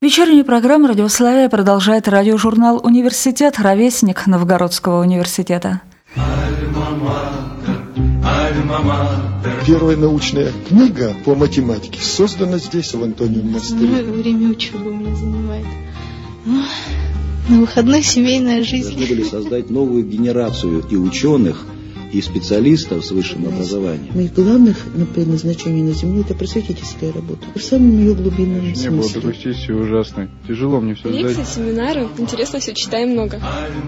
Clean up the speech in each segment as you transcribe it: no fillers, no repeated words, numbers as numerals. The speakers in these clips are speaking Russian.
Вечернюю программу «Радиославия» продолжает радиожурнал «Университет», ровесник Новгородского университета. Первая научная книга по математике создана здесь, в Антониевом монастыре. Время учебы у меня занимает. На выходных семейная жизнь. Должны были создать новую генерацию и ученых, и специалистов с высшим образованием. Моих главных предназначений на Земле – это просветительская работа. В самом ее глубинном смысле. Не было такой сессии ужасной. Тяжело мне все сдать. Лекции, семинары. Интересно все, читаем много.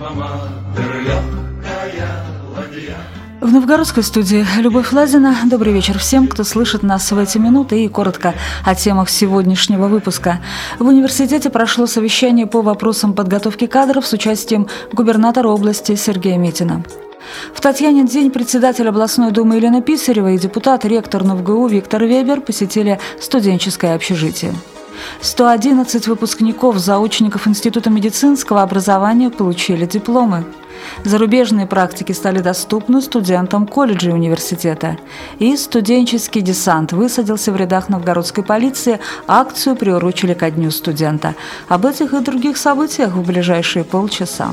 В новгородской студии Любовь Лазина. Добрый вечер всем, кто слышит нас в эти минуты, и коротко о темах сегодняшнего выпуска. В университете прошло совещание по вопросам подготовки кадров с участием губернатора области Сергея Митина. В Татьянин день председатель областной думы Елена Писарева и депутат, ректор НовГУ Виктор Вебер посетили студенческое общежитие. 111 выпускников, заочников Института медицинского образования получили дипломы. Зарубежные практики стали доступны студентам колледжа и университета. И студенческий десант высадился в рядах новгородской полиции. Акцию приурочили ко Дню студента. Об этих и других событиях в ближайшие полчаса.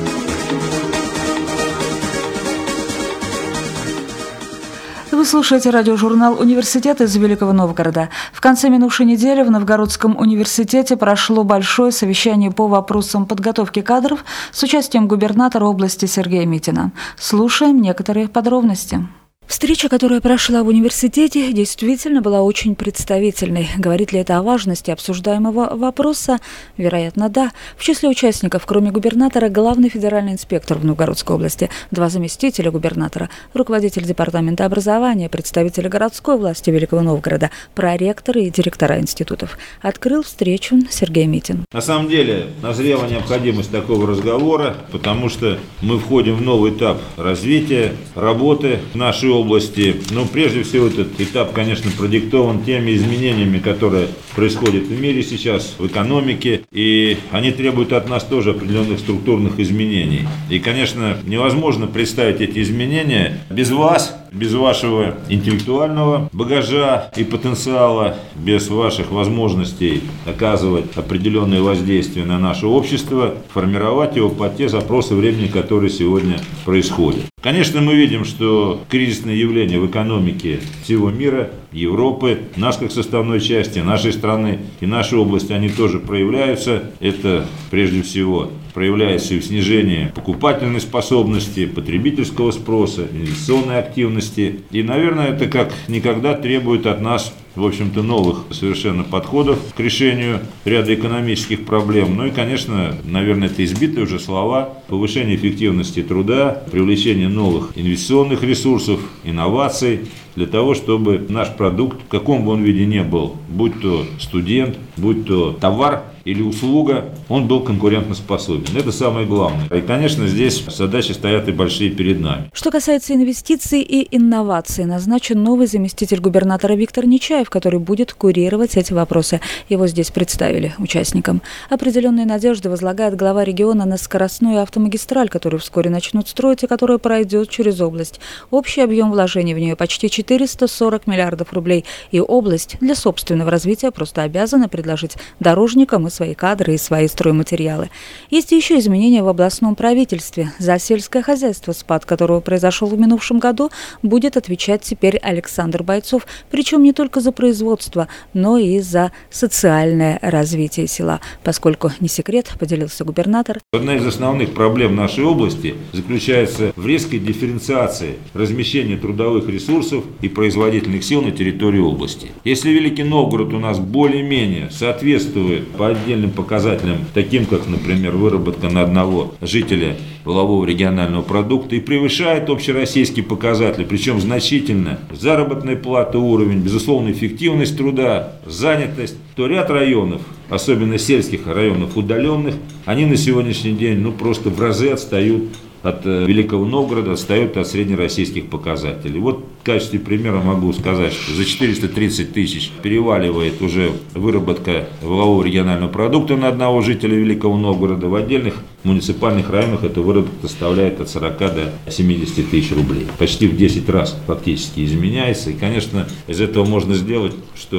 Вы слушаете радиожурнал «Университет» из Великого Новгорода. В конце минувшей недели в Новгородском университете прошло большое совещание по вопросам подготовки кадров с участием губернатора области Сергея Митина. Слушаем некоторые подробности. Встреча, которая прошла в университете, действительно была очень представительной. Говорит ли это о важности обсуждаемого вопроса? Вероятно, да. В числе участников, кроме губернатора, главный федеральный инспектор в Новгородской области, 2 заместителя губернатора, руководитель департамента образования, представители городской власти Великого Новгорода, проректоры и директора институтов. Открыл встречу Сергей Митин. На самом деле назрела необходимость такого разговора, потому что мы входим в новый этап развития, работы в нашей области. Но прежде всего этот этап, конечно, продиктован теми изменениями, которые происходят в мире сейчас, в экономике, и они требуют от нас тоже определенных структурных изменений. И, конечно, невозможно представить эти изменения без вас, без вашего интеллектуального багажа и потенциала, без ваших возможностей оказывать определенные воздействия на наше общество, формировать его под те запросы времени, которые сегодня происходят. Конечно, мы видим, что кризисные явления в экономике всего мира, Европы, нас как составной части, нашей страны и нашей области, они тоже проявляются. Это прежде всего проявляется и в снижении покупательной способности, потребительского спроса, инвестиционной активности. И, наверное, это как никогда требует от нас, в общем-то, новых совершенно подходов к решению ряда экономических проблем. Ну и, конечно, наверное, это избитые уже слова: повышение эффективности труда, привлечение новых инвестиционных ресурсов, инноваций, для того, чтобы наш продукт, в каком бы он виде ни был, будь то студент, будь то товар или услуга, он был конкурентоспособен. Это самое главное. И, конечно, здесь задачи стоят и большие перед нами. Что касается инвестиций и инноваций, назначен новый заместитель губернатора Виктор Нечаев, который будет курировать эти вопросы. Его здесь представили участникам. Определенные надежды возлагает глава региона на скоростную автомагистраль, которую вскоре начнут строить и которая пройдет через область. Общий объем вложений в нее почти 440 миллиардов рублей. И область для собственного развития просто обязана предложить дорожникам и свои кадры и свои стройматериалы. Есть еще изменения в областном правительстве. За сельское хозяйство, спад которого произошел в минувшем году, будет отвечать теперь Александр Бойцов. Причем не только за производство, но и за социальное развитие села. Поскольку не секрет, поделился губернатор. Одна из основных проблем нашей области заключается в резкой дифференциации размещения трудовых ресурсов и производительных сил на территории области. Если Великий Новгород у нас более-менее соответствует по отдельным показателям, таким как, например, выработка на одного жителя валового регионального продукта, и превышает общероссийские показатели, причем значительно, заработная плата, уровень, безусловно, эффективность труда, занятость, то ряд районов, особенно сельских районов удаленных, они на сегодняшний день просто в разы отстают от Великого Новгорода, отстают от среднероссийских показателей. Вот в качестве примера могу сказать, что за 430 тысяч переваливает уже выработка валового регионального продукта на одного жителя Великого Новгорода. В отдельных муниципальных районах эта выработка составляет от 40 до 70 тысяч рублей. Почти в 10 раз фактически изменяется. И, конечно, из этого можно сделать, что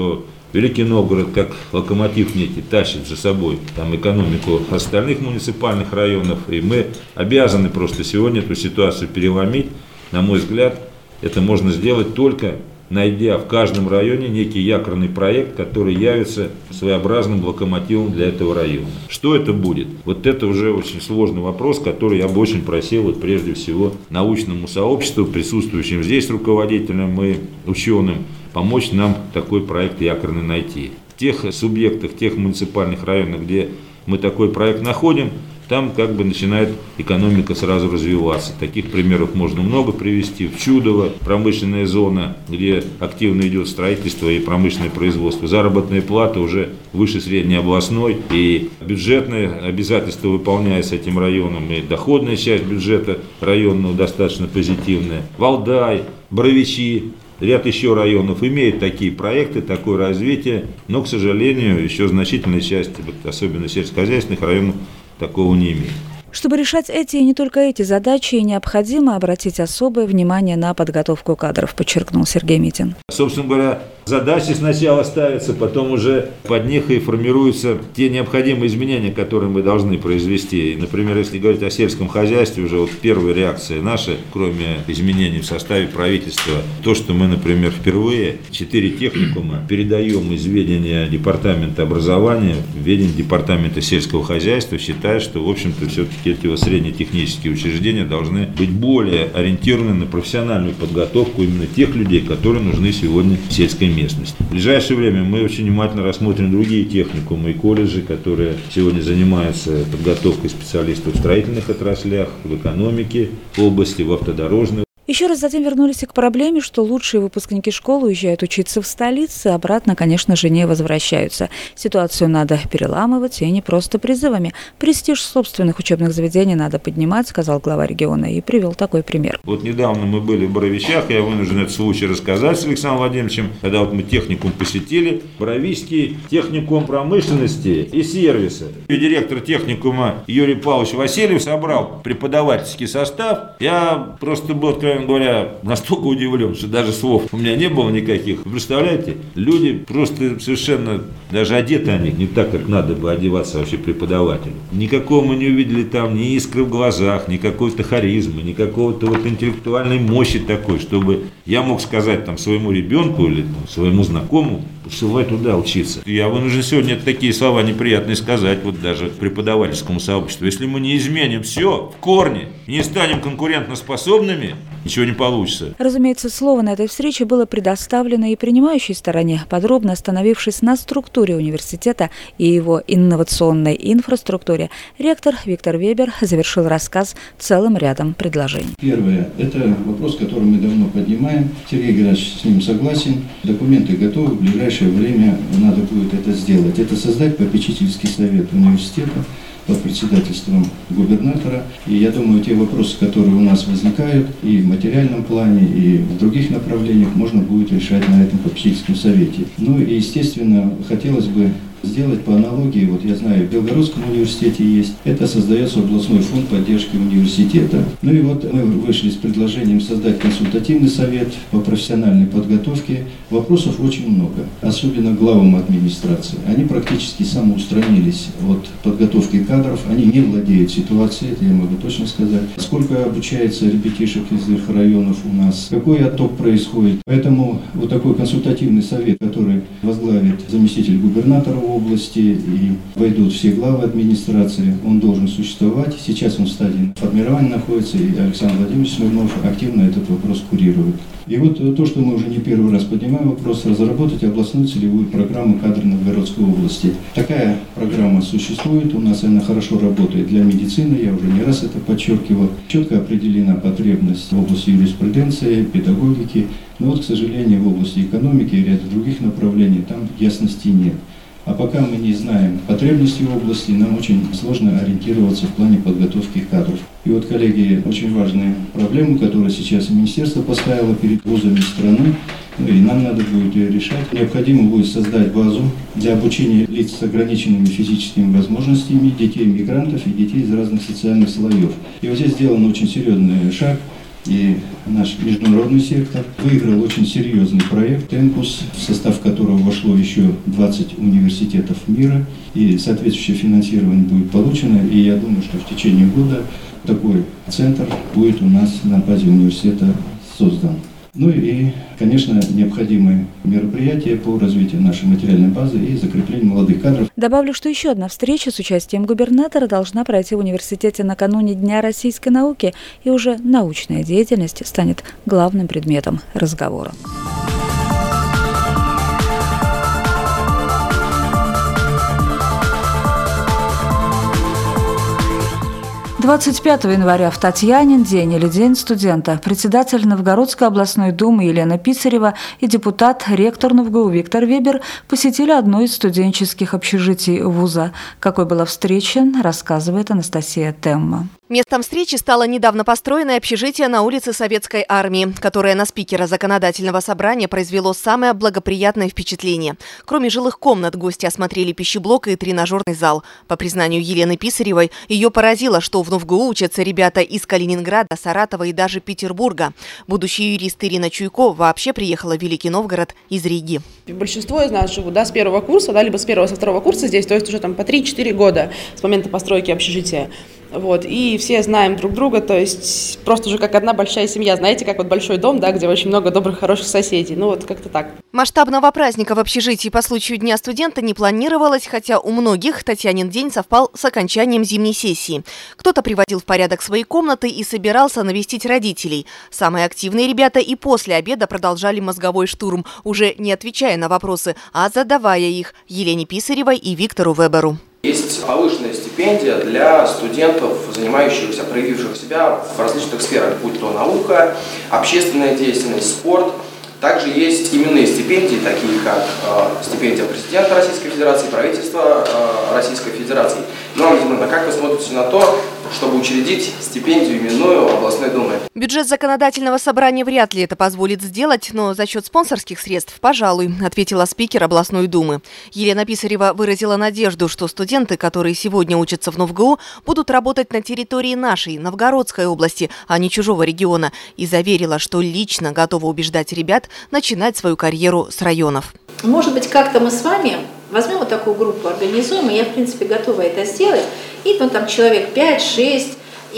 Великий Новгород, как локомотив некий, тащит за собой там экономику остальных муниципальных районов. И мы обязаны просто сегодня эту ситуацию переломить. На мой взгляд, это можно сделать только найдя в каждом районе некий якорный проект, который явится своеобразным локомотивом для этого района. Что это будет? Вот это уже очень сложный вопрос, который я бы очень просил, вот прежде всего, научному сообществу, присутствующим здесь руководителям и ученым, помочь нам такой проект якорный найти. В тех субъектах, тех муниципальных районах, где мы такой проект находим, там как бы начинает экономика сразу развиваться. Таких примеров можно много привести. В Чудово промышленная зона, где активно идет строительство и промышленное производство. Заработная плата уже выше среднеобластной, и бюджетные обязательства выполняются этим районом, и доходная часть бюджета районного достаточно позитивная. Валдай, Боровичи, ряд еще районов имеют такие проекты, такое развитие, но, к сожалению, еще значительная часть, особенно сельскохозяйственных районов, такого не имеет. Чтобы решать эти и не только эти задачи, необходимо обратить особое внимание на подготовку кадров, подчеркнул Сергей Митин. Собственно говоря, задачи сначала ставятся, потом уже под них и формируются те необходимые изменения, которые мы должны произвести. И, например, если говорить о сельском хозяйстве, уже вот первая реакция наша, кроме изменений в составе правительства, то, что мы, например, впервые 4 техникума передаем из ведения департамента образования в ведение департамента сельского хозяйства, считая, что, в общем-то, все-таки эти среднетехнические учреждения должны быть более ориентированы на профессиональную подготовку именно тех людей, которые нужны сегодня в сельской местности. В ближайшее время мы очень внимательно рассмотрим другие техникумы и колледжи, которые сегодня занимаются подготовкой специалистов в строительных отраслях, в экономике, в области, в автодорожной. Еще раз затем вернулись к проблеме, что лучшие выпускники школ уезжают учиться в столицы, обратно, конечно же, не возвращаются. Ситуацию надо переламывать, и не просто призывами. Престиж собственных учебных заведений надо поднимать, сказал глава региона, и привел такой пример. Вот недавно мы были в Боровичах, я вынужден этот случай рассказать с Александром Владимировичем, когда вот мы техникум посетили, Боровицкий техникум промышленности и сервиса. И директор техникума Юрий Павлович Васильев собрал преподавательский состав. Я просто был, откровенно говоря, настолько удивлен, что даже слов у меня не было никаких. Вы представляете, люди просто совершенно, даже одеты они не так, как надо бы одеваться вообще преподавателю. Никакого мы не увидели там ни искры в глазах, ни какой-то харизмы, ни какого-то вот интеллектуальной мощи такой, чтобы я мог сказать там своему ребенку или там, своему знакомому, посылай туда учиться. Я вынужден сегодня такие слова неприятные сказать, вот даже преподавательскому сообществу. Если мы не изменим все в корне, не станем конкурентоспособными, ничего не получится. Разумеется, слово на этой встрече было предоставлено и принимающей стороне, подробно остановившись на структуре университета и его инновационной инфраструктуре. Ректор Виктор Вебер завершил рассказ целым рядом предложений. Первое – это вопрос, который мы давно поднимаем. Сергей Геннадьевич с ним согласен. Документы готовы, в ближайшее время надо будет это сделать. Это создать попечительский совет университета под председательством губернатора. И я думаю, те вопросы, которые у нас возникают и в материальном плане, и в других направлениях, можно будет решать на этом попечительском совете. Ну и, естественно, хотелось бы сделать по аналогии, вот я знаю, в Белгородском университете есть, это создается областной фонд поддержки университета. Ну и вот мы вышли с предложением создать консультативный совет по профессиональной подготовке. Вопросов очень много, особенно главам администрации. Они практически самоустранились от подготовки кадров, они не владеют ситуацией, это я могу точно сказать. Сколько обучается ребятишек из их районов у нас, какой отток происходит. Поэтому вот такой консультативный совет, который возглавит заместитель губернатора области и войдут все главы администрации, он должен существовать. Сейчас он в стадии формирования находится, и Александр Владимирович Смирнов активно этот вопрос курирует. И вот то, что мы уже не первый раз поднимаем вопрос, разработать областную целевую программу кадров Новгородской области. Такая программа существует, у нас она хорошо работает для медицины, я уже не раз это подчеркивал. Четко определена потребность в области юриспруденции, педагогики, но вот, к сожалению, в области экономики и ряда других направлений там ясности нет. А пока мы не знаем потребностей в области, нам очень сложно ориентироваться в плане подготовки кадров. И вот, коллеги, очень важная проблема, которую сейчас министерство поставило перед вузами страны, и нам надо будет ее решать. Необходимо будет создать базу для обучения лиц с ограниченными физическими возможностями, детей мигрантов и детей из разных социальных слоев. И вот здесь сделан очень серьезный шаг. и наш международный сектор выиграл очень серьезный проект «Темпус», в состав которого вошло еще 20 университетов мира, и соответствующее финансирование будет получено, и я думаю, что в течение года такой центр будет у нас на базе университета создан. Ну и, конечно, необходимые мероприятия по развитию нашей материальной базы и закреплению молодых кадров. Добавлю, что еще одна встреча с участием губернатора должна пройти в университете накануне Дня российской науки, и уже научная деятельность станет главным предметом разговора. 25 января в Татьянин день или День студента председатель Новгородской областной думы Елена Писарева и депутат, ректор НовГУ Виктор Вебер посетили одно из студенческих общежитий вуза. Какой была встреча, рассказывает Анастасия Темма. Местом встречи стало недавно построенное общежитие на улице Советской Армии, которое на спикера законодательного собрания произвело самое благоприятное впечатление. Кроме жилых комнат, гости осмотрели пищеблок и тренажерный зал. По признанию Елены Писаревой, ее поразило, что в НовГУ учатся ребята из Калининграда, Саратова и даже Петербурга. Будущий юрист Ирина Чуйко вообще приехала в Великий Новгород из Риги. Большинство из нас живут с первого курса, либо с первого, со второго курса здесь, то есть уже по 3-4 года с момента постройки общежития. И все знаем друг друга, то есть просто уже как одна большая семья, знаете, как большой дом, где очень много добрых, хороших соседей, как-то так. Масштабного праздника в общежитии по случаю Дня студента не планировалось, хотя у многих Татьянин день совпал с окончанием зимней сессии. Кто-то приводил в порядок свои комнаты и собирался навестить родителей. Самые активные ребята и после обеда продолжали мозговой штурм, уже не отвечая на вопросы, а задавая их Елене Писаревой и Виктору Веберу. Есть повышенная стипендия для студентов, занимающихся, проявивших себя в различных сферах, будь то наука, общественная деятельность, спорт. Также есть именные стипендии, такие как стипендия президента Российской Федерации, правительства Российской Федерации. Но, именно, как вы смотрите на то, чтобы учредить стипендию именную областной думы? Бюджет законодательного собрания вряд ли это позволит сделать, но за счет спонсорских средств, пожалуй, ответила спикер областной думы. Елена Писарева выразила надежду, что студенты, которые сегодня учатся в НовГУ, будут работать на территории нашей, Новгородской области, а не чужого региона, и заверила, что лично готова убеждать ребят начинать свою карьеру с районов. Может быть, как-то мы с вами возьмем такую группу, организуем, и я, в принципе, готова это сделать, и там человек 5-6,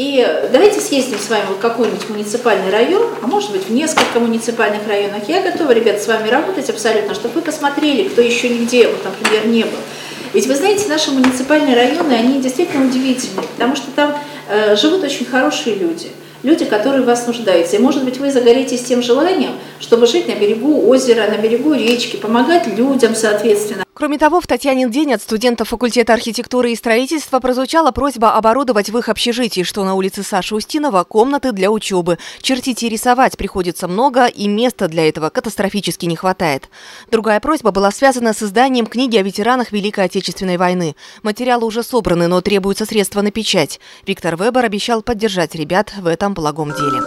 и давайте съездим с вами в какой-нибудь муниципальный район, а может быть в несколько муниципальных районах. Я готова, ребята, с вами работать абсолютно, чтобы вы посмотрели, кто еще нигде, например, не был. Ведь вы знаете, наши муниципальные районы, они действительно удивительны, потому что там живут очень хорошие люди. Люди, которые в вас нуждаются. И, может быть, вы загоритесь тем желанием, чтобы жить на берегу озера, на берегу речки, помогать людям, соответственно. Кроме того, в Татьянин день от студентов факультета архитектуры и строительства прозвучала просьба оборудовать в их общежитии, что на улице Саши Устинова, комнаты для учебы. Чертить и рисовать приходится много, и места для этого катастрофически не хватает. Другая просьба была связана с изданием книги о ветеранах Великой Отечественной войны. Материалы уже собраны, но требуются средства на печать. Виктор Вебер обещал поддержать ребят в этом благом деле.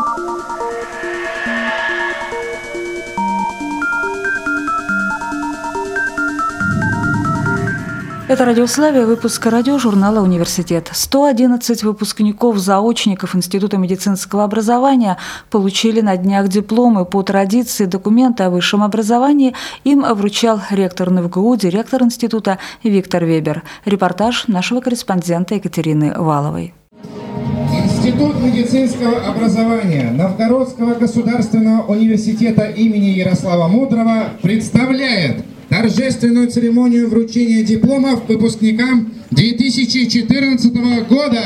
Это «Радиославия», выпуск радиожурнала «Университет». 111 выпускников-заочников Института медицинского образования получили на днях дипломы. По традиции документы о высшем образовании им вручал ректор НовГУ, директор института Виктор Вебер. Репортаж нашего корреспондента Екатерины Валовой. Институт медицинского образования Новгородского государственного университета имени Ярослава Мудрого представляет торжественную церемонию вручения дипломов выпускникам 2014 года.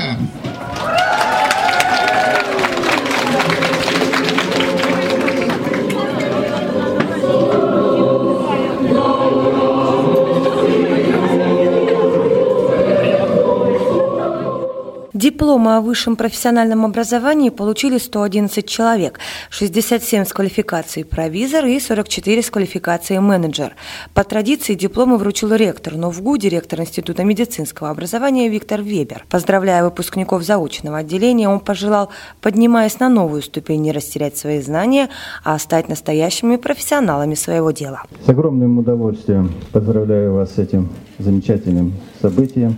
Дипломы о высшем профессиональном образовании получили 111 человек, 67 с квалификацией провизор и 44 с квалификацией менеджер. По традиции дипломы вручил ректор НовГУ, директор Института медицинского образования Виктор Вебер. Поздравляя выпускников заочного отделения, он пожелал, поднимаясь на новую ступень, не растерять свои знания, а стать настоящими профессионалами своего дела. С огромным удовольствием поздравляю вас с этим замечательным событием.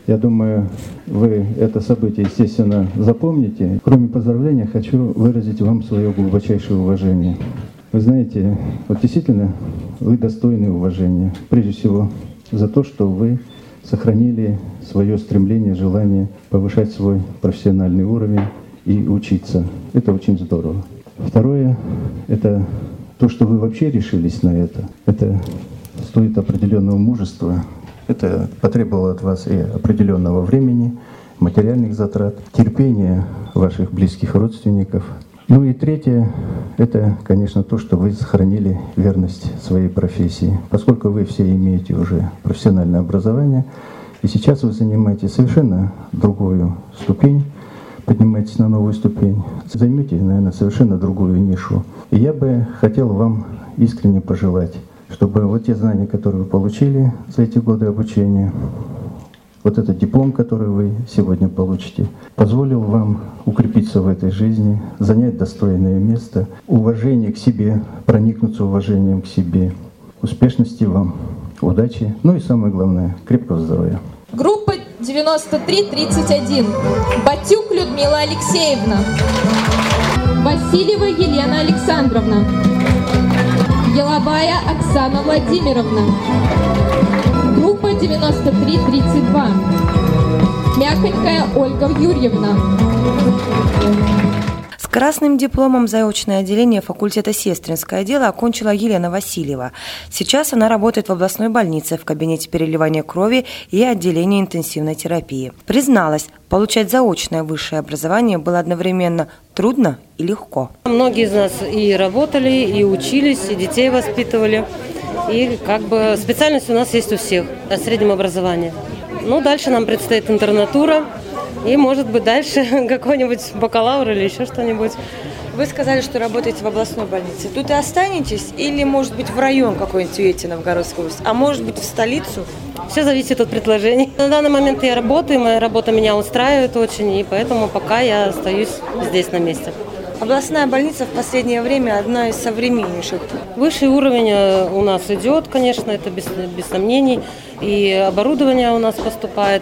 Я думаю, вы это событие, естественно, запомните. Кроме поздравления, хочу выразить вам свое глубочайшее уважение. Вы знаете, вот действительно, вы достойны уважения. Прежде всего, за то, что вы сохранили свое стремление, желание повышать свой профессиональный уровень и учиться. Это очень здорово. Второе, это то, что вы вообще решились на это. Это стоит определенного мужества. Это потребовало от вас и определенного времени, материальных затрат, терпения ваших близких родственников. Ну и третье, это, конечно, то, что вы сохранили верность своей профессии. Поскольку вы все имеете уже профессиональное образование, и сейчас вы занимаете совершенно другую ступень, поднимаетесь на новую ступень, займете, наверное, совершенно другую нишу. И я бы хотел вам искренне пожелать, чтобы вот те знания, которые вы получили за эти годы обучения, вот этот диплом, который вы сегодня получите, позволил вам укрепиться в этой жизни, занять достойное место, уважение к себе, проникнуться уважением к себе. Успешности вам, удачи, ну и самое главное, крепкого здоровья. Группа 9331. Батюк Людмила Алексеевна. Васильева Елена Александровна. Еловая Оксана Владимировна. Группа 9332. Мяконькая Ольга Юрьевна. С красным дипломом заочное отделение факультета сестринское дело окончила Елена Васильева. Сейчас она работает в областной больнице в кабинете переливания крови и отделении интенсивной терапии. Призналась, получать заочное высшее образование было одновременно трудно и легко. Многие из нас и работали, и учились, и детей воспитывали. И специальность у нас есть у всех о среднем образовании. Ну, дальше нам предстоит интернатура. И, может быть, дальше какой-нибудь бакалавр или еще что-нибудь. Вы сказали, что работаете в областной больнице. Тут и останетесь? Или, может быть, в район какой-нибудь уедете, Новгородскую область? А может быть, в столицу? Все зависит от предложений. На данный момент я работаю, моя работа меня устраивает очень, и поэтому пока я остаюсь здесь на месте. Областная больница в последнее время одна из современнейших. Высший уровень у нас идет, конечно, это без сомнений. И оборудование у нас поступает.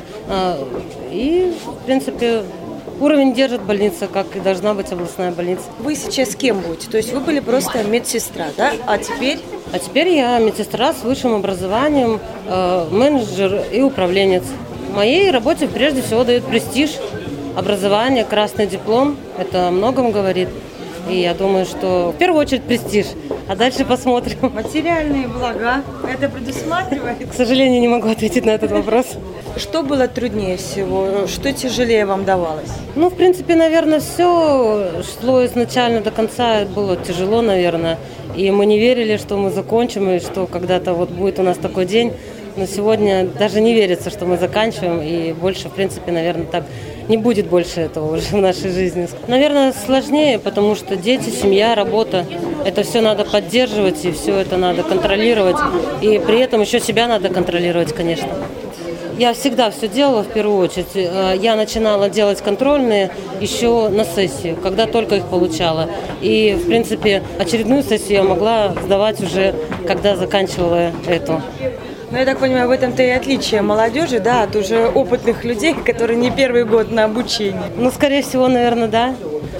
И, в принципе, уровень держит больница, как и должна быть областная больница. Вы сейчас кем будете? То есть вы были просто медсестра, да? А теперь? А теперь я медсестра с высшим образованием, менеджер и управленец. Моей работе прежде всего дает престиж. Образование, красный диплом, это о многом говорит. И я думаю, что в первую очередь престиж, а дальше посмотрим. Материальные блага, это предусматривает? К сожалению, не могу ответить на этот вопрос. Что было труднее всего? Что тяжелее вам давалось? Ну, в принципе, наверное, все шло изначально до конца, было тяжело, наверное. И мы не верили, что мы закончим, и что когда-то вот будет у нас такой день. Но сегодня даже не верится, что мы заканчиваем, и больше, в принципе, наверное, так не будет больше этого уже в нашей жизни. Наверное, сложнее, потому что дети, семья, работа, это все надо поддерживать, и все это надо контролировать, и при этом еще себя надо контролировать, конечно. Я всегда все делала в первую очередь. Я начинала делать контрольные еще на сессию, когда только их получала. И, в принципе, очередную сессию я могла сдавать уже, когда заканчивала эту. Ну, я так понимаю, в этом-то и отличие молодежи, да, от уже опытных людей, которые не первый год на обучении. Ну, скорее всего, наверное, да.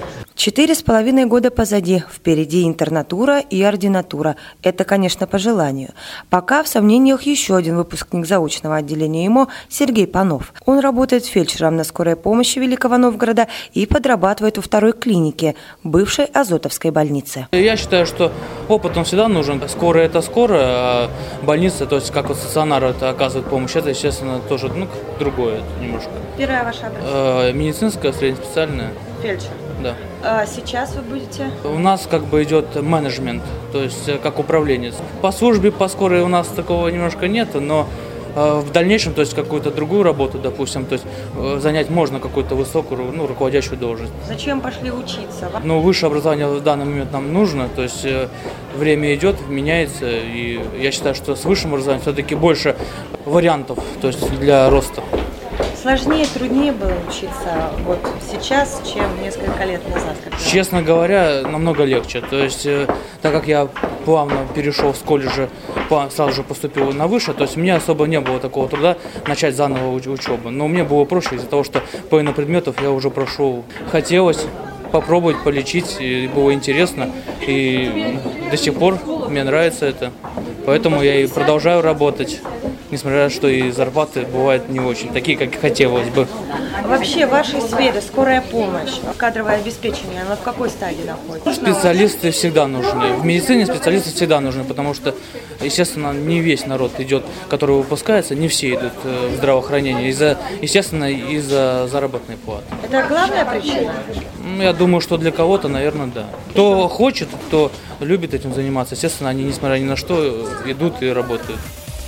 4,5 года позади, впереди интернатура и ординатура. Это, конечно, по желанию. Пока в сомнениях еще один выпускник заочного отделения ИМО Сергей Панов. Он работает фельдшером на скорой помощи Великого Новгорода и подрабатывает во второй клинике, бывшей Азотовской больнице. Я считаю, что опыт он всегда нужен. Скорая это скорая, а больница, то есть как вот стационар это оказывает помощь, это, естественно, тоже другое немножко. Первое ваше образование? Медицинская, среднеспециальная. Фельдшер? Да. А сейчас вы будете? У нас идет менеджмент, то есть как управленец. По службе, по скорой у нас такого немножко нет, но в дальнейшем, то есть какую-то другую работу, допустим, то есть занять можно какую-то высокую, руководящую должность. Зачем пошли учиться? Высшее образование в данный момент нам нужно, то есть время идет, меняется, и я считаю, что с высшим образованием все-таки больше вариантов, то есть для роста. Сложнее, труднее было учиться вот сейчас, чем несколько лет назад? Честно говоря, намного легче. То есть, так как я плавно перешел с колледжа, сразу же поступил на высшее, то есть у меня особо не было такого труда начать заново учебу. Но мне было проще из-за того, что половину предметов я уже прошел. Хотелось попробовать полечить, и было интересно, и до сих пор мне нравится это. Поэтому я и продолжаю работать, несмотря на то, что и зарплаты бывают не очень такие, как хотелось бы. Вообще в вашей сфере скорая помощь, кадровое обеспечение, оно в какой стадии находится? Специалисты всегда нужны. В медицине специалисты всегда нужны, потому что, естественно, не весь народ идет, который выпускается, не все идут в здравоохранение, естественно, из-за заработной платы. Это главная причина? Я думаю, что для кого-то, наверное, да. Кто хочет, кто любит этим заниматься, естественно, они, несмотря ни на что, идут и работают.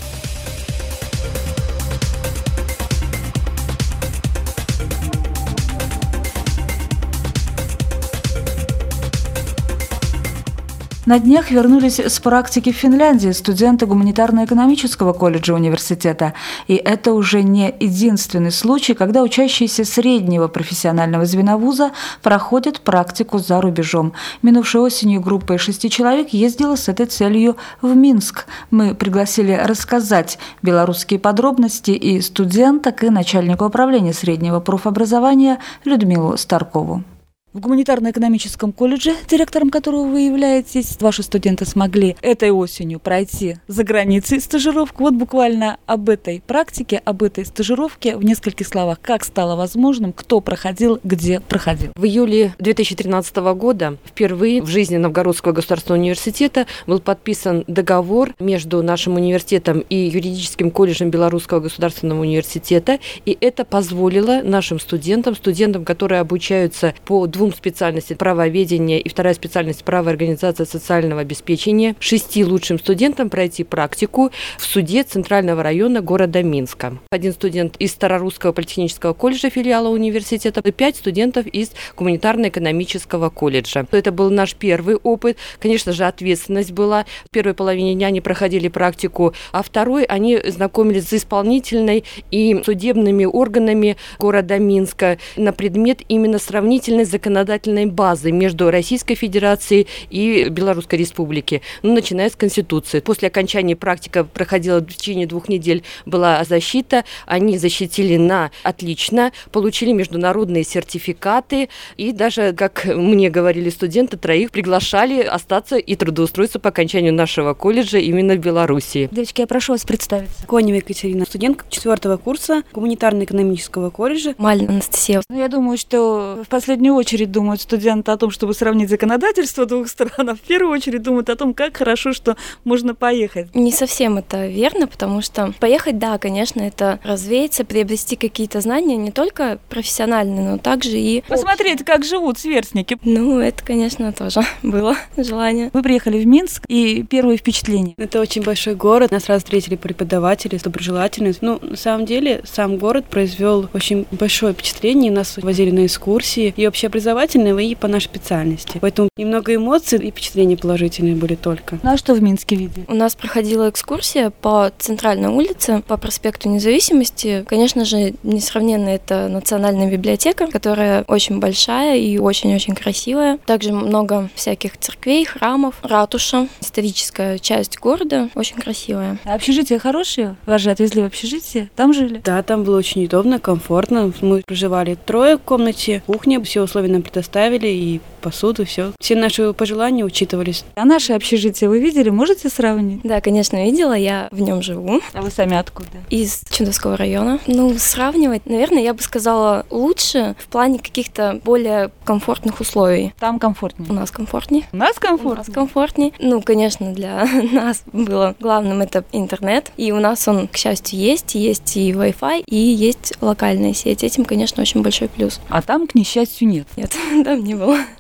На днях вернулись с практики в Финляндии студенты гуманитарно-экономического колледжа университета. И это уже не единственный случай, когда учащиеся среднего профессионального звена вуза проходят практику за рубежом. Минувшей осенью группа из 6 человек ездила с этой целью в Минск. Мы пригласили рассказать белорусские подробности и студенток, и начальника управления среднего профобразования Людмилу Старкову. В гуманитарно-экономическом колледже, директором которого вы являетесь, ваши студенты смогли этой осенью пройти за границей стажировку. Вот буквально об этой практике, об этой стажировке в нескольких словах. Как стало возможным, кто проходил, где проходил. В июле 2013 года впервые в жизни Новгородского государственного университета был подписан договор между нашим университетом и юридическим колледжем Белорусского государственного университета. И это позволило нашим студентам, которые обучаются по двум специальностям: правоведение и вторая специальность право и организация социального обеспечения, 6 лучшим студентам пройти практику в суде Центрального района города Минска. 1 студент из Старорусского политехнического колледжа филиала университета и 5 студентов из гуманитарно-экономического колледжа. Это был наш первый опыт. Конечно же, ответственность была. В первой половине дня они проходили практику, а второй они знакомились с исполнительной и судебными органами города Минска на предмет именно сравнительной законодательной базы между Российской Федерацией и Белорусской Республики, начиная с Конституции. После окончания практика проходила в течение 2 недель, была защита, они защитили на отлично, получили международные сертификаты и даже, как мне говорили студенты, 3 приглашали остаться и трудоустроиться по окончанию нашего колледжа именно в Белоруссии. Девочки, я прошу вас представиться. Конева Екатерина, студентка 4-го курса гуманитарно-экономического колледжа. Мальна Анастасия. Я думаю, что в последнюю очередь думают студенты о том, чтобы сравнить законодательство 2 стран, а в первую очередь думают о том, как хорошо, что можно поехать. Не совсем это верно, потому что поехать, да, конечно, это развеяться, приобрести какие-то знания не только профессиональные, но также и... Посмотреть, как живут сверстники. Ну, это, конечно, тоже было желание. Вы приехали в Минск, и первые впечатления? Это очень большой город, нас сразу встретили преподаватели, доброжелательные. На самом деле, сам город произвел очень большое впечатление, нас возили на экскурсии, и общеобразовательные, и по нашей специальности. Поэтому немного эмоций и впечатления положительные были только. Ну а что в Минске видели? У нас проходила экскурсия по центральной улице, по проспекту Независимости. Конечно же, несравненно это Национальная библиотека, которая очень большая и очень-очень красивая. Также много всяких церквей, храмов, ратуша, историческая часть города, очень красивая. А общежитие хорошее? Вас же отвезли в общежитие? Там жили? Да, там было очень удобно, комфортно. Мы проживали 3 в комнате, кухня, все условия нам предоставили, и посуду, все. Все наши пожелания учитывались. А наше общежитие вы видели? Можете сравнить? Да, конечно, видела. Я в нем живу. А вы сами откуда? Из Чудовского района. Сравнивать, наверное, я бы сказала, лучше в плане каких-то более комфортных условий. Там комфортнее? У нас комфортнее. У нас комфортнее? У нас комфортнее. Конечно, для нас было главным это интернет. И у нас он, к счастью, есть и Wi-Fi, и есть локальная сеть. Этим, конечно, очень большой плюс. А там, к несчастью, нет? Нет, там не было.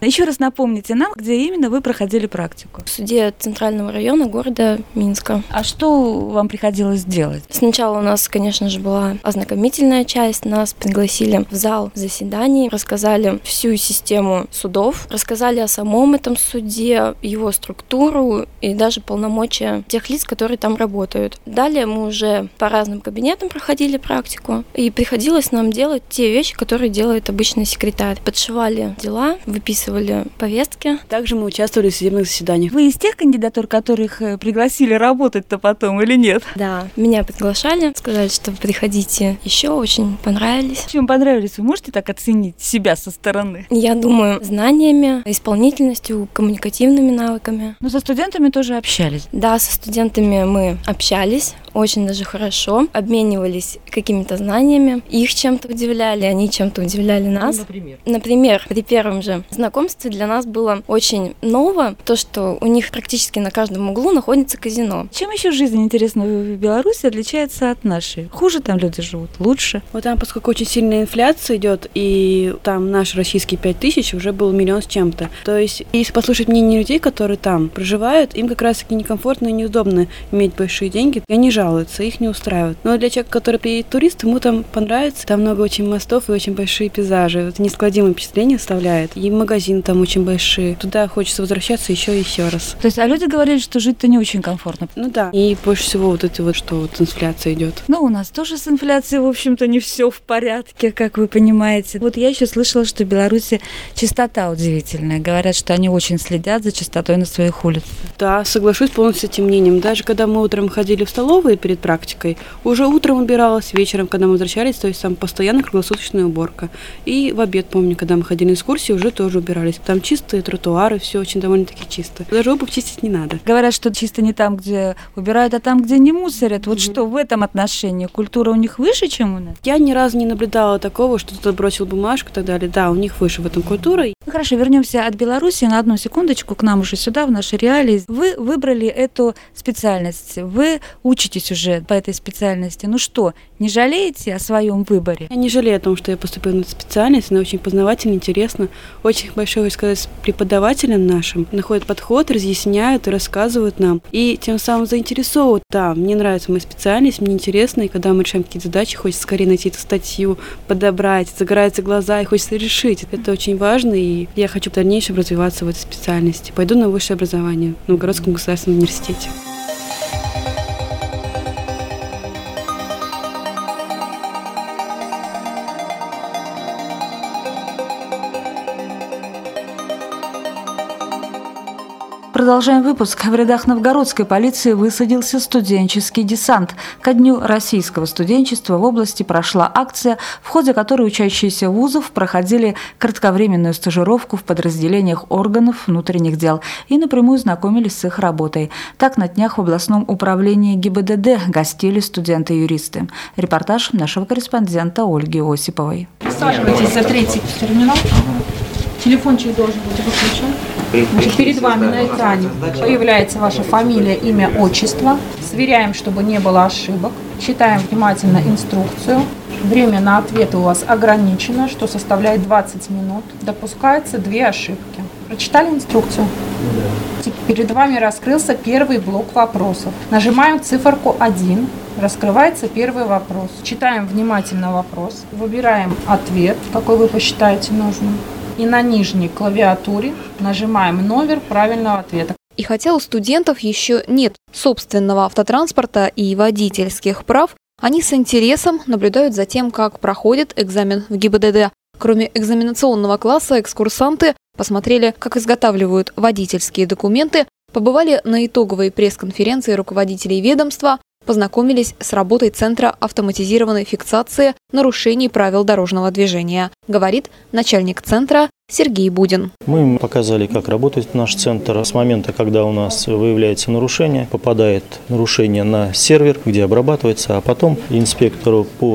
Еще раз напомните нам, где именно вы проходили практику. В суде Центрального района города Минска. А что вам приходилось делать? Сначала у нас, конечно же, была ознакомительная часть. Нас пригласили в зал заседаний, рассказали всю систему судов, рассказали о самом этом суде, его структуру и даже полномочия тех лиц, которые там работают. Далее мы уже по разным кабинетам проходили практику, и приходилось нам делать те вещи, которые делает обычный секретарь. Подшивали дела, выписывали повестки. Также мы участвовали в судебных заседаниях. Вы из тех кандидатур, которых пригласили работать-то потом или нет? Да, меня приглашали, сказали, что приходите еще, очень понравились. Чем понравились? Вы можете так оценить себя со стороны? Я думаю, знаниями, исполнительностью, коммуникативными навыками. Но со студентами тоже общались? Да, со студентами мы общались. Очень даже хорошо, обменивались какими-то знаниями, их чем-то удивляли, они чем-то удивляли нас. Например, при первом же знакомстве для нас было очень ново то, что у них практически на каждом углу находится казино. Чем еще жизнь, интересно, в Беларуси отличается от нашей? Хуже там люди живут, лучше? Вот там, поскольку очень сильная инфляция идет, и там наш российский 5000 уже был 1 миллион с чем-то. То есть, если послушать мнение людей, которые там проживают, им как раз-таки некомфортно и неудобно иметь большие деньги, и они жалуются, их не устраивают. Но для человека, который приедет турист, ему там понравится. Там много очень мостов и очень большие пейзажи. Это нескладимое впечатление оставляет. И магазины там очень большие. Туда хочется возвращаться еще и еще раз. То есть, а люди говорили, что жить-то не очень комфортно? Ну да. И больше всего вот это вот, что вот инфляция идет. Ну, у нас тоже с инфляцией, в общем-то, не все в порядке, как вы понимаете. Вот я еще слышала, что в Беларуси чистота удивительная. Говорят, что они очень следят за чистотой на своих улицах. Да, соглашусь полностью с этим мнением. Даже когда мы утром ходили в столовые перед практикой, уже утром убиралась, вечером, когда мы возвращались, то есть там постоянно круглосуточная уборка. И в обед, помню, когда мы ходили на экскурсии, уже тоже убирались. Там чистые тротуары, все очень довольно-таки чисто. Даже обувь чистить не надо. Говорят, что чисто не там, где убирают, а там, где не мусорят. Вот что в этом отношении? Культура у них выше, чем у нас? Я ни разу не наблюдала такого, что кто-то бросил бумажку и так далее. Да, у них выше в этом культура. Ну, хорошо, вернемся от Беларуси на одну секундочку к нам уже сюда, в наши реалии. Вы выбрали эту специальность, вы учитесь уже по этой специальности. Ну что, не жалеете о своем выборе? Я не жалею о том, что я поступила на эту специальность, она очень познавательна, интересна. Очень большое, хочу сказать, преподавателям нашим находят подход, разъясняют и рассказывают нам. И тем самым заинтересовывают. Да, мне нравится моя специальность, мне интересно, и когда мы решаем какие-то задачи, хочется скорее найти эту статью, подобрать, загораются глаза, и хочется решить. Это очень важно, и я хочу в дальнейшем развиваться в этой специальности. Пойду на высшее образование в Новгородском государственном университете. Продолжаем выпуск. В рядах новгородской полиции высадился студенческий десант. Ко дню российского студенчества в области прошла акция, в ходе которой учащиеся вузов проходили кратковременную стажировку в подразделениях органов внутренних дел и напрямую знакомились с их работой. Так на днях в областном управлении ГИБДД гостили студенты-юристы. Репортаж нашего корреспондента Ольги Осиповой. Присаживайтесь за третий терминал. Телефончик должен быть выключен. Значит, перед вами на экране появляется ваша фамилия, имя, отчество. Сверяем, чтобы не было ошибок. Читаем внимательно инструкцию. Время на ответы у вас ограничено, что составляет 20 минут. Допускается 2 ошибки. Прочитали инструкцию? Да. Перед вами раскрылся первый блок вопросов. Нажимаем циферку 1. Раскрывается первый вопрос. Читаем внимательно вопрос. Выбираем ответ, какой вы посчитаете нужным. И на нижней клавиатуре нажимаем номер правильного ответа. И хотя у студентов еще нет собственного автотранспорта и водительских прав, они с интересом наблюдают за тем, как проходит экзамен в ГИБДД. Кроме экзаменационного класса, экскурсанты посмотрели, как изготавливают водительские документы, побывали на итоговой пресс-конференции руководителей ведомства, познакомились с работой Центра автоматизированной фиксации нарушений правил дорожного движения, говорит начальник центра Сергей Будин. Мы им показали, как работает наш центр. С момента, когда у нас выявляется нарушение, попадает нарушение на сервер, где обрабатывается, а потом инспектору по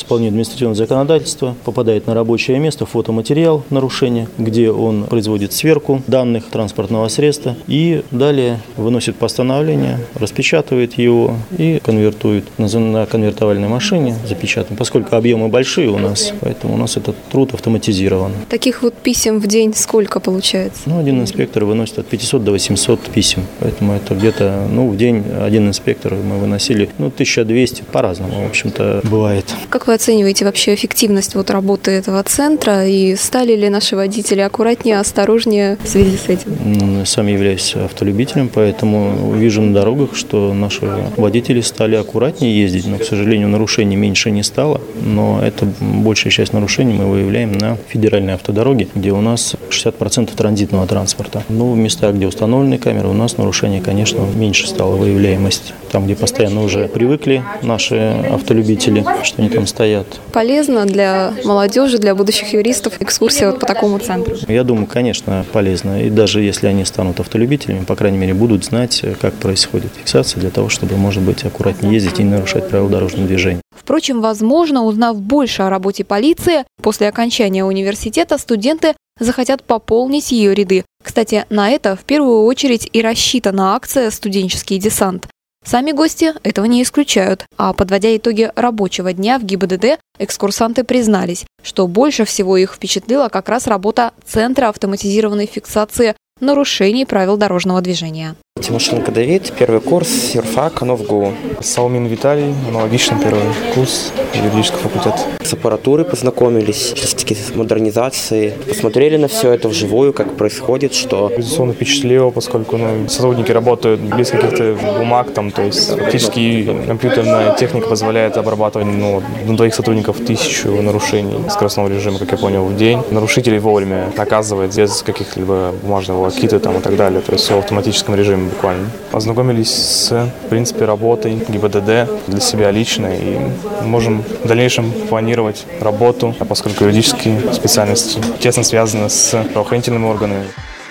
исполнению административного законодательства, попадает на рабочее место, фотоматериал нарушения, где он производит сверку данных транспортного средства и далее выносит постановление, распечатывает его и конвертует на конвертовальной машине, запечатан. Поскольку объемы большие у нас, поэтому у нас этот труд автоматизирован. Таких вот писем в день сколько получается? Один инспектор выносит от 500 до 800 писем, поэтому это где-то, в день один инспектор мы выносили, 1200, по-разному, в общем-то, бывает. Как вы оцениваете вообще эффективность работы этого центра и стали ли наши водители аккуратнее, осторожнее в связи с этим? Сам являюсь автолюбителем, поэтому вижу на дорогах, что наши водители стали аккуратнее ездить, но, к сожалению, нарушений меньше не стало, но это большая часть нарушений мы выявляем на федеральной автодороге, где у нас 60% транзитного транспорта. В местах, где установлены камеры, у нас нарушений, конечно, меньше стало выявляемость. Там, где постоянно уже привыкли наши автолюбители, что они там стоят. Полезно для молодежи, для будущих юристов экскурсия по такому центру? Я думаю, конечно, полезно. И даже если они станут автолюбителями, по крайней мере, будут знать, как происходит фиксация, для того, чтобы, может быть, аккуратнее ездить и не нарушать правила дорожного движения. Впрочем, возможно, узнав больше о работе полиции, после окончания университета студенты захотят пополнить ее ряды. Кстати, на это в первую очередь и рассчитана акция «Студенческий десант». Сами гости этого не исключают, а подводя итоги рабочего дня в ГИБДД, экскурсанты признались, что больше всего их впечатлила как раз работа Центра автоматизированной фиксации нарушений правил дорожного движения. Тимошенко Давид, первый курс, юрфак, НОВГУ. Саумин Виталий, аналогично первый курс юридического факультета. С аппаратурой познакомились, все-таки с модернизацией. Посмотрели на все это вживую, как происходит, что... Безусловно, впечатлило, поскольку сотрудники работают без каких-то бумаг, то есть фактически компьютерная техника позволяет обрабатывать на двоих сотрудников 1000 нарушений скоростного режима, как я понял, в день. Нарушителей вовремя наказывает без каких-либо бумажного волокиты и так далее, то есть все в автоматическом режиме буквально. Познакомились с, в принципе, работой ГИБДД для себя лично и можем в дальнейшем планировать работу, поскольку юридические специальности тесно связаны с правоохранительными органами.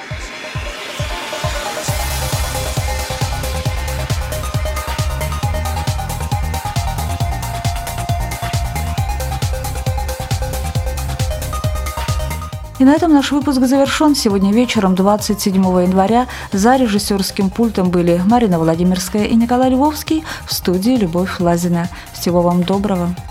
И на этом наш выпуск завершен. Сегодня вечером, 27 января, за режиссерским пультом были Марина Владимирская и Николай Львовский, в студии Любовь Лазина. Всего вам доброго.